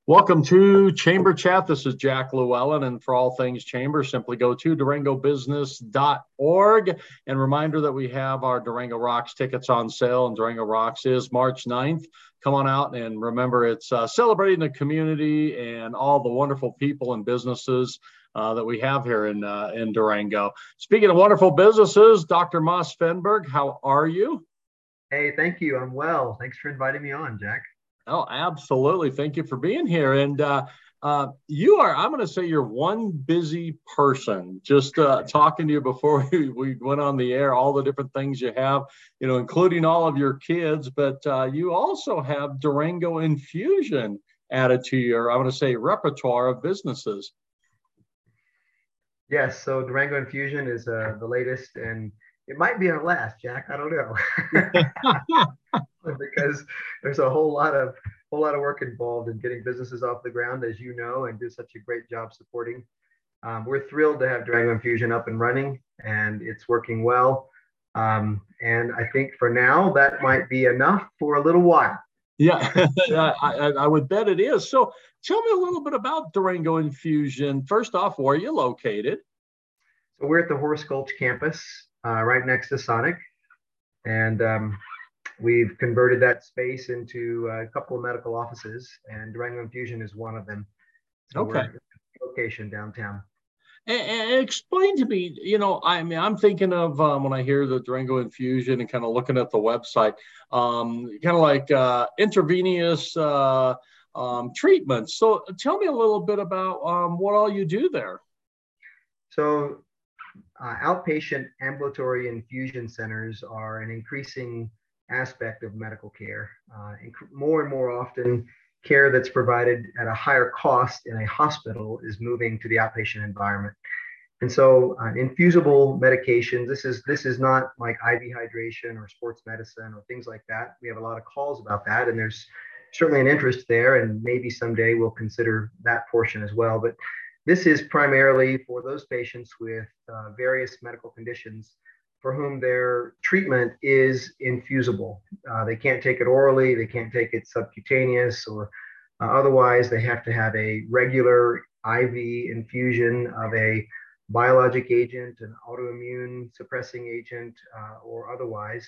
Welcome to Chamber Chat. This is Jack Llewellyn, and for all things Chamber, simply go to durangobusiness.org. And reminder that we have our Durango Rocks tickets on sale, and Durango Rocks is March 9th. Come on out, and remember, it's celebrating the community and all the wonderful people and businesses that we have here in Durango. Speaking of wonderful businesses, Dr. Moss Fenberg, how are you? Hey, thank you. I'm well. Thanks for inviting me on, Jack. Oh, absolutely. Thank you for being here. And you are, I'm going to say you're one busy person. Just talking to you before we went on the air, all the different things you have, including all of your kids, but you also have Durango Infusion added to your, I'm going to say, repertoire of businesses. Yes, so Durango Infusion is the latest, and it might be our last, Jack. I don't know. Because there's a whole lot of work involved in getting businesses off the ground, as you know, and do such a great job supporting. We're thrilled to have Durango Infusion up and running, and it's working well. And I think for now that might be enough for a little while. Yeah, I would bet it is. So tell me a little bit about Durango Infusion. First off, where are you located? So we're at the Horace Gulch campus, right next to Sonic, and we've converted that space into a couple of medical offices, and Durango Infusion is one of them. So Okay. we're at a location downtown. And explain to me, I'm thinking of when I hear the Durango Infusion and kind of looking at the website, kind of like intravenous treatments. So tell me a little bit about what all you do there. So outpatient ambulatory infusion centers are an increasing aspect of medical care. More and more often, care that's provided at a higher cost in a hospital is moving to the outpatient environment. And so infusible medications, this is not like IV hydration or sports medicine or things like that. We have a lot of calls about that, and there's certainly an interest there, and maybe someday we'll consider that portion as well. But this is primarily for those patients with various medical conditions for whom their treatment is infusible. They can't take it orally, they can't take it subcutaneous, or otherwise they have to have a regular IV infusion of a biologic agent, an autoimmune suppressing agent, or otherwise,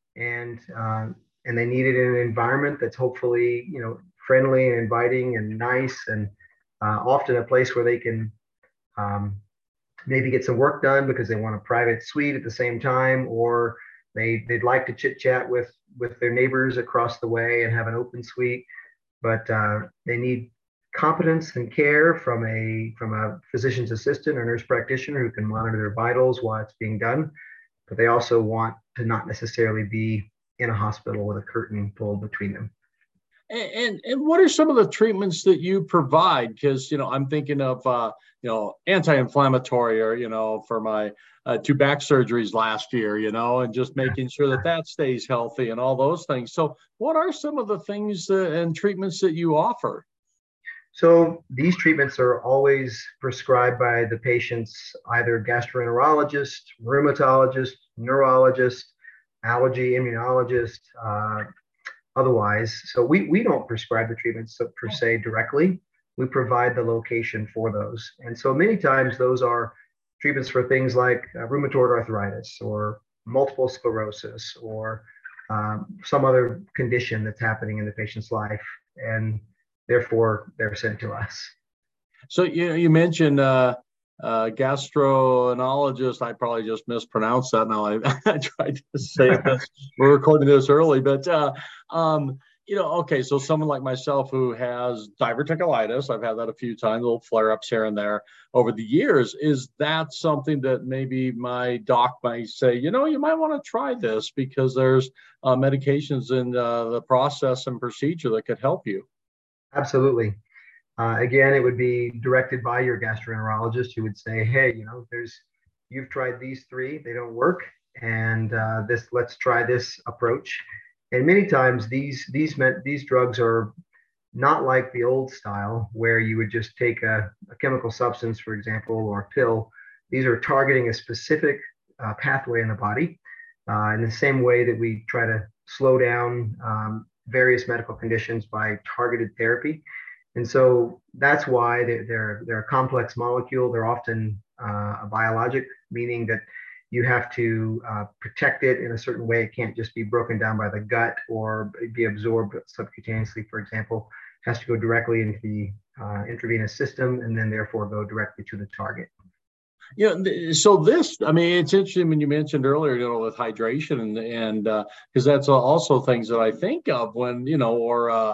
and they need it in an environment that's hopefully friendly and inviting and nice, and often a place where they can maybe get some work done because they want a private suite at the same time, or they'd like to chit chat with their neighbors across the way and have an open suite, but they need competence and care from a physician's assistant or nurse practitioner who can monitor their vitals while it's being done. But they also want to not necessarily be in a hospital with a curtain pulled between them. And what are some of the treatments that you provide? Because I'm thinking of anti-inflammatory, or for my 2 back surgeries last year, and just making sure that stays healthy and all those things. So what are some of the things and treatments that you offer? So these treatments are always prescribed by the patient's either gastroenterologist, rheumatologist, neurologist, allergy immunologist, otherwise. So we don't prescribe the treatments per se directly. We provide the location for those. And so many times those are treatments for things like rheumatoid arthritis or multiple sclerosis or some other condition that's happening in the patient's life. And therefore they're sent to us. So you mentioned gastroenterologist. I probably just mispronounced that. Now I tried to say it. We're recording this early, but okay. So someone like myself who has diverticulitis, I've had that a few times, little flare-ups here and there over the years. Is that something that maybe my doc might say, you might want to try this because there's medications in the process and procedure that could help you? Absolutely. Again, it would be directed by your gastroenterologist who would say, hey, you've tried these 3, they don't work, and let's try this approach. And many times these drugs are not like the old style where you would just take a chemical substance, for example, or a pill. These are targeting a specific pathway in the body, in the same way that we try to slow down various medical conditions by targeted therapy. And so that's why they're a complex molecule. They're often a biologic, meaning that you have to protect it in a certain way. It can't just be broken down by the gut or be absorbed subcutaneously, for example. It has to go directly into the intravenous system and then therefore go directly to the target. So this, I mean, it's interesting when you mentioned earlier, with hydration and because that's also things that I think of when, or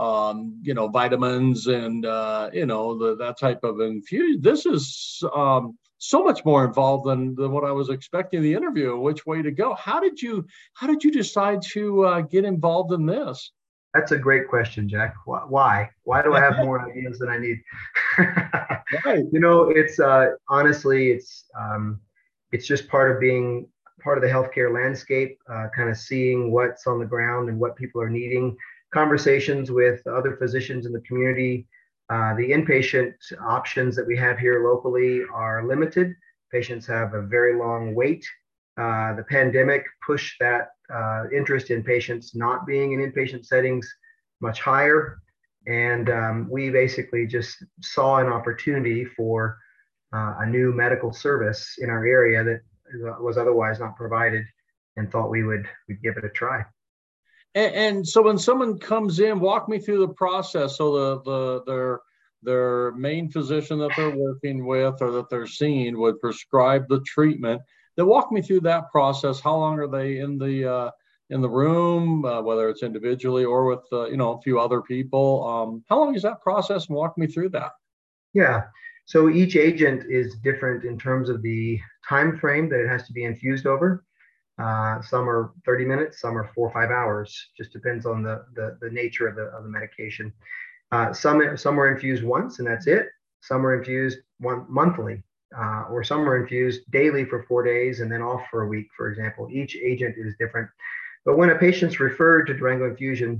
vitamins and that type of infusion. This is so much more involved than what I was expecting the interview. Which way to go? How did you decide to get involved in this? That's a great question, Jack. Why? Why do I have more ideas than I need? Right. It's honestly, it's just part of being part of the healthcare landscape, kind of seeing what's on the ground and what people are needing. Conversations with other physicians in the community. The inpatient options that we have here locally are limited. Patients have a very long wait. The pandemic pushed that interest in patients not being in inpatient settings much higher. And we basically just saw an opportunity for a new medical service in our area that was otherwise not provided, and thought we'd give it a try. And so when someone comes in, walk me through the process. So their main physician that they're working with or that they're seeing would prescribe the treatment. Then walk me through that process. How long are they in the room, whether it's individually or with a few other people? How long is that process? And walk me through that. Yeah. So each agent is different in terms of the time frame that it has to be infused over. Some are 30 minutes, some are 4 or 5 hours. Just depends on the nature of the medication. Some are infused once and that's it. Some are infused monthly, or some are infused daily for 4 days and then off for a week, for example. Each agent is different. But when a patient's referred to Durango Infusion,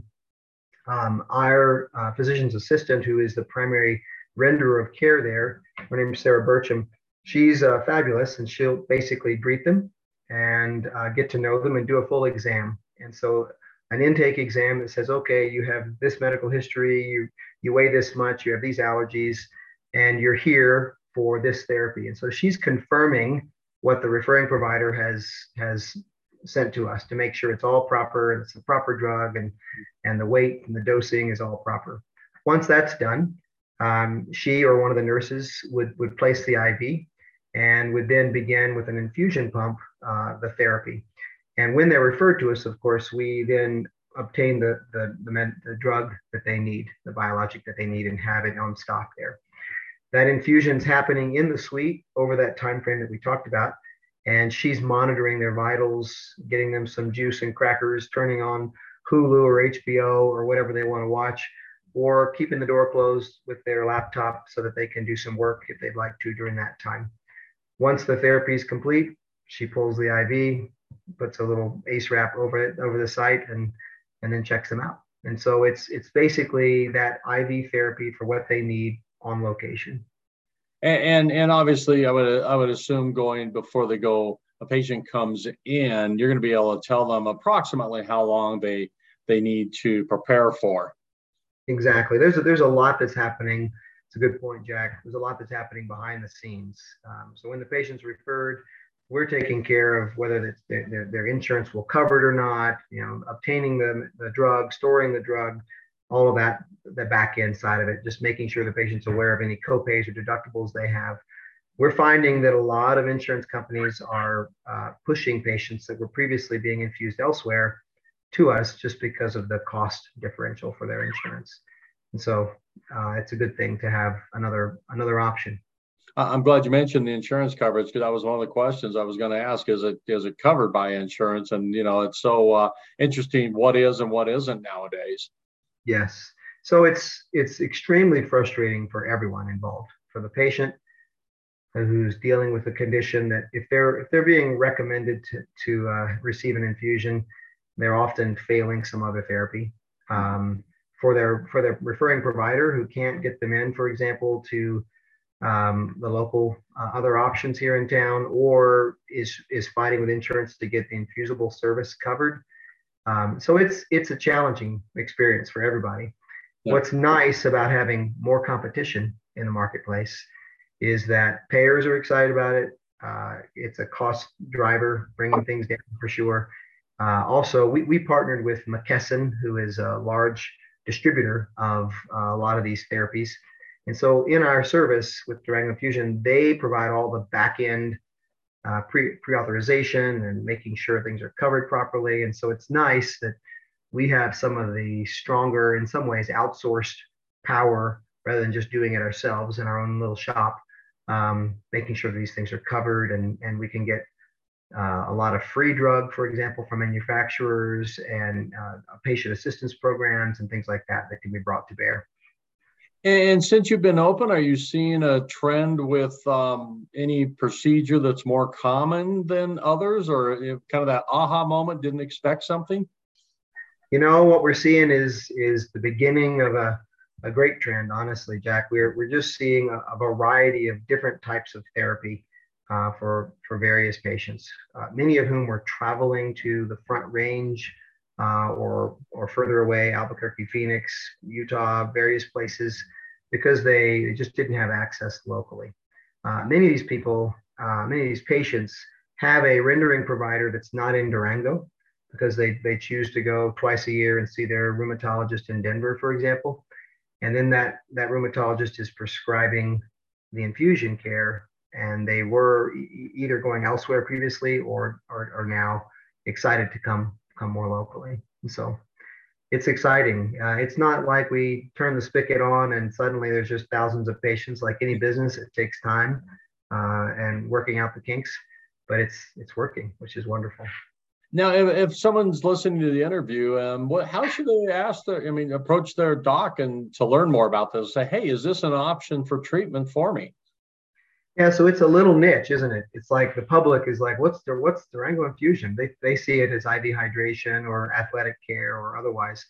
our physician's assistant, who is the primary renderer of care there, her name is Sarah Burcham, she's fabulous, and she'll basically greet them and get to know them and do a full exam. And so an intake exam that says, okay, you have this medical history, you weigh this much, you have these allergies, and you're here for this therapy. And so she's confirming what the referring provider has sent to us to make sure it's all proper and it's the proper drug, and the weight and the dosing is all proper. Once that's done, she or one of the nurses would place the IV and would then begin with an infusion pump, the therapy. And when they're referred to us, of course, we then obtain the drug that they need, the biologic that they need, and have it on stock there. That infusion's happening in the suite over that time frame that we talked about, and she's monitoring their vitals, getting them some juice and crackers, turning on Hulu or HBO or whatever they want to watch, or keeping the door closed with their laptop so that they can do some work if they'd like to during that time. Once the therapy is complete, she pulls the IV, puts a little ACE wrap over the site, and then checks them out. And so it's basically that IV therapy for what they need on location. And obviously, I would assume going before a patient comes in, you're going to be able to tell them approximately how long they need to prepare for. Exactly. There's a lot that's happening. It's a good point, Jack. There's a lot that's happening behind the scenes. So when the patient's referred, we're taking care of whether their insurance will cover it or not, obtaining the drug, storing the drug, all of that, the back end side of it, just making sure the patient's aware of any copays or deductibles they have. We're finding that a lot of insurance companies are pushing patients that were previously being infused elsewhere to us just because of the cost differential for their insurance. And so it's a good thing to have another option. I'm glad you mentioned the insurance coverage, because that was one of the questions I was going to ask. Is it covered by insurance? And it's so interesting what is and what isn't nowadays. Yes. So it's extremely frustrating for everyone involved, for the patient who's dealing with a condition that if they're being recommended to receive an infusion, they're often failing some other therapy. For their referring provider who can't get them in, for example, to the local other options here in town, or is fighting with insurance to get the infusible service covered. So it's a challenging experience for everybody. What's nice about having more competition in the marketplace is that payers are excited about it. It's a cost driver, bringing things down for sure. Also, we partnered with McKesson, who is a large distributor of a lot of these therapies. And so in our service with Durango Infusion, they provide all the back end pre-authorization and making sure things are covered properly. And so it's nice that we have some of the stronger, in some ways, outsourced power rather than just doing it ourselves in our own little shop, making sure that these things are covered and we can get a lot of free drug, for example, from manufacturers and patient assistance programs and things like that that can be brought to bear. And since you've been open, are you seeing a trend with any procedure that's more common than others, or kind of that aha moment, didn't expect something? What we're seeing is the beginning of a great trend, honestly, Jack. We're just seeing a variety of different types of therapy for various patients, many of whom were traveling to the Front Range or further away, Albuquerque, Phoenix, Utah, various places, because they just didn't have access locally. Many of these people, many of these patients have a rendering provider that's not in Durango because they choose to go twice a year and see their rheumatologist in Denver, for example. And then that rheumatologist is prescribing the infusion care, and they were either going elsewhere previously or are now excited to come more locally. And so it's exciting. It's not like we turn the spigot on and suddenly there's just thousands of patients. Like any business, it takes time and working out the kinks, but it's working, which is wonderful. Now, if someone's listening to the interview, how should they approach their doc and to learn more about this? Say, hey, is this an option for treatment for me? Yeah, so it's a little niche, isn't it? It's like the public is like, what's Durango Infusion? They see it as IV hydration or athletic care or otherwise.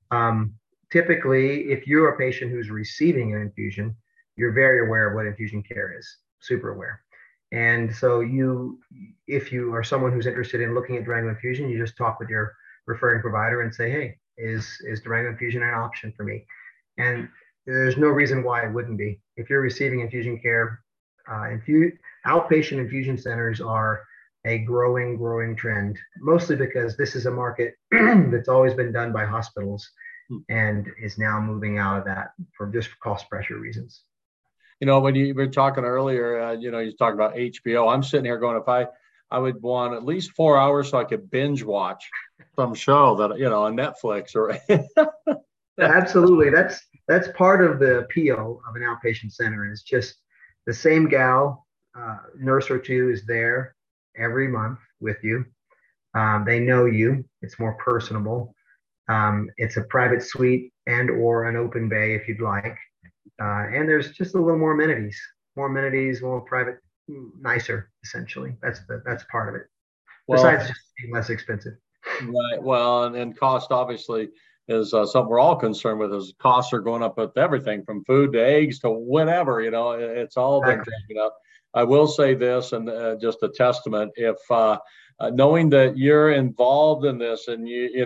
Typically, if you're a patient who's receiving an infusion, you're very aware of what infusion care is, super aware. And so if you are someone who's interested in looking at Durango Infusion, you just talk with your referring provider and say, hey, is Durango Infusion an option for me? And there's no reason why it wouldn't be. If you're receiving infusion care, outpatient infusion centers are a growing trend, mostly because this is a market that's always been done by hospitals and is now moving out of that for just cost pressure reasons. When you were talking earlier, you talked about HBO. I'm sitting here going, if I would want at least 4 hours so I could binge watch some show that, on Netflix or. Absolutely. That's part of the appeal of an outpatient center is just the same gal, nurse or two is there every month with you. They know you. It's more personable. It's a private suite and or an open bay if you'd like. And there's just a little more amenities, more private, nicer, essentially. That's part of it. Well, besides just being less expensive. Right. Well, and cost obviously is something we're all concerned with. Is costs are going up with everything from food to eggs to whatever. It's all been driving up. I will say this, and just a testament, if knowing that you're involved in this, and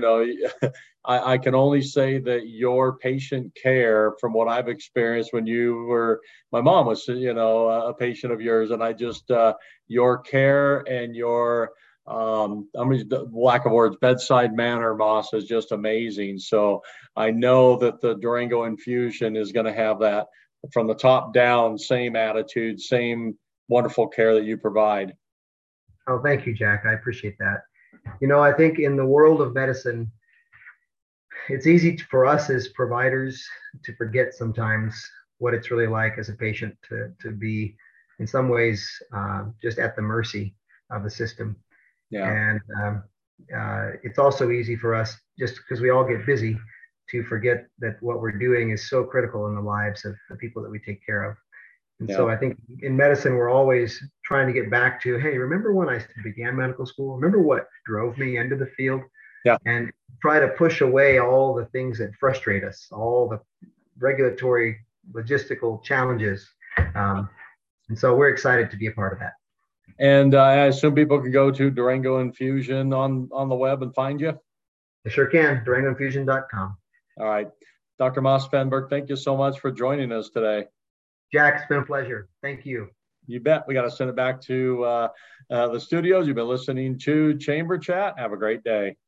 I can only say that your patient care, from what I've experienced when my mom was, a patient of yours, and I just your care and your lack of words, bedside manner, Moss, is just amazing. So I know that the Durango Infusion is going to have that from the top down, same attitude, same wonderful care that you provide. Oh, thank you, Jack. I appreciate that. I think in the world of medicine, it's easy for us as providers to forget sometimes what it's really like as a patient to be, in some ways, just at the mercy of the system. Yeah. And it's also easy for us, just because we all get busy, to forget that what we're doing is so critical in the lives of the people that we take care of. And so I think in medicine, we're always trying to get back to, hey, remember when I began medical school? Remember what drove me into the field? Yeah. And try to push away all the things that frustrate us, all the regulatory, logistical challenges. And so we're excited to be a part of that. And I assume people can go to Durango Infusion on the web and find you? They sure can, durangoinfusion.com. All right. Dr. Moss Fenberg, thank you so much for joining us today. Jack, it's been a pleasure. Thank you. You bet. We got to send it back to the studios. You've been listening to Chamber Chat. Have a great day.